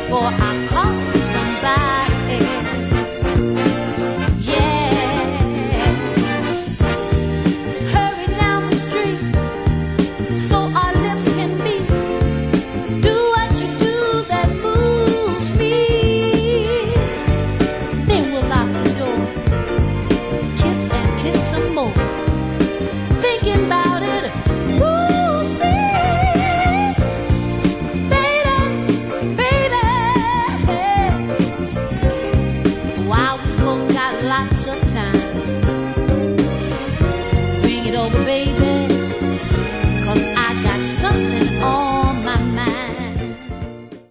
before I call somebody. Yeah. Hurry down the street so our lips can meet. Do what you do that moves me. Then we'll lock the door. Kiss and kiss some more. Thinking about it moves me. Baby, baby. While we both got lots of time, bring it over, baby.